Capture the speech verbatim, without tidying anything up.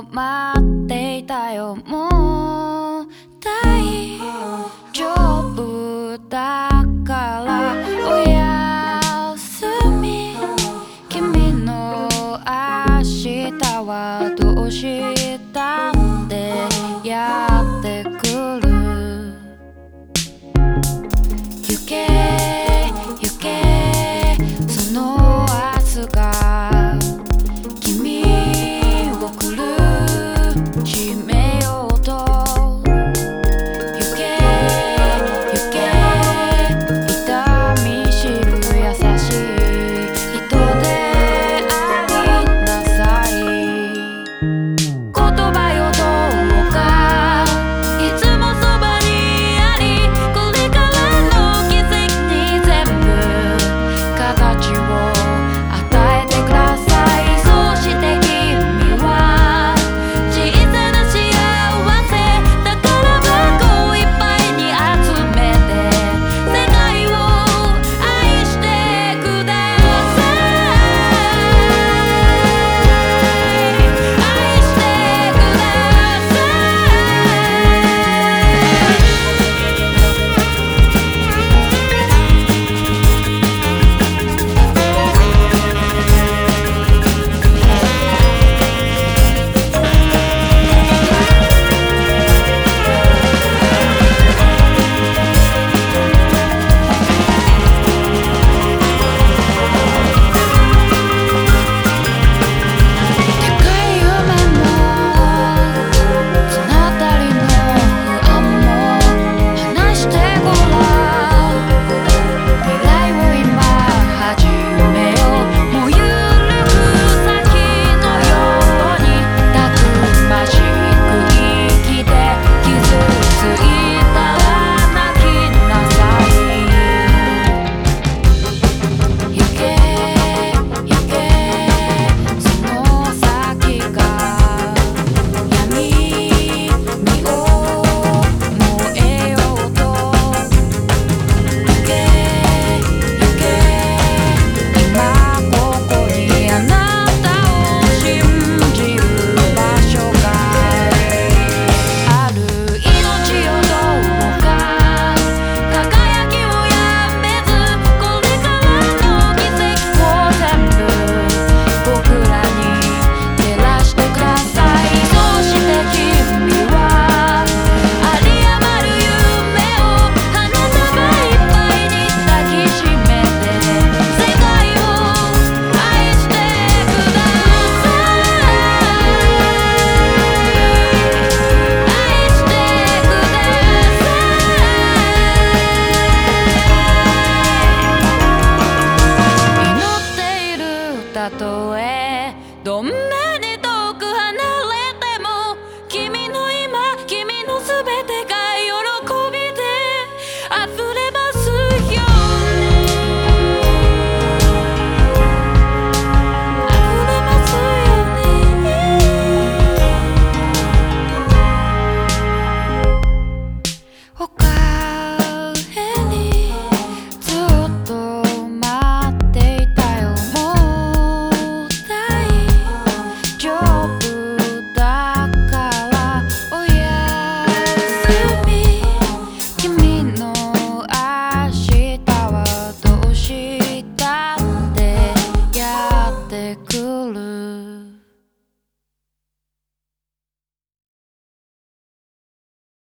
待っていたよ。もう大丈夫だからおやすみ。君の明日はどうしたってやってくる。行け行けその明日が君を苦しめようと。行け行け痛み知る優しい人でありなさい。言葉よどうかいつもそばにあり、これからの奇跡に全部形を与えてください。そうして君は小さな幸せ宝箱いっぱいに集めて世界を愛してください。愛してくださでかい夢も綱渡りの不安も話してごらん。未来を今始めよう。もうゆるく先のようにたくましく生きて傷ついたら泣きなさい。行け行けその先が闇にを燃えようと。行け行け今ここにあなたを信じる場所がある。命をどうか輝きをやめず、これからの奇跡を全部僕らに照らしてください。そうして君は有り余る夢を花束いっぱいに抱きしめて世界を愛してください。愛してください。祈っているたとえどんなに遠く離れても、君の今君のすべてが喜びで溢れますように。溢れますように。おかえりずっと待っていたよ。もう大丈夫だからおやすみ。君の明日はどうしたってやってくる。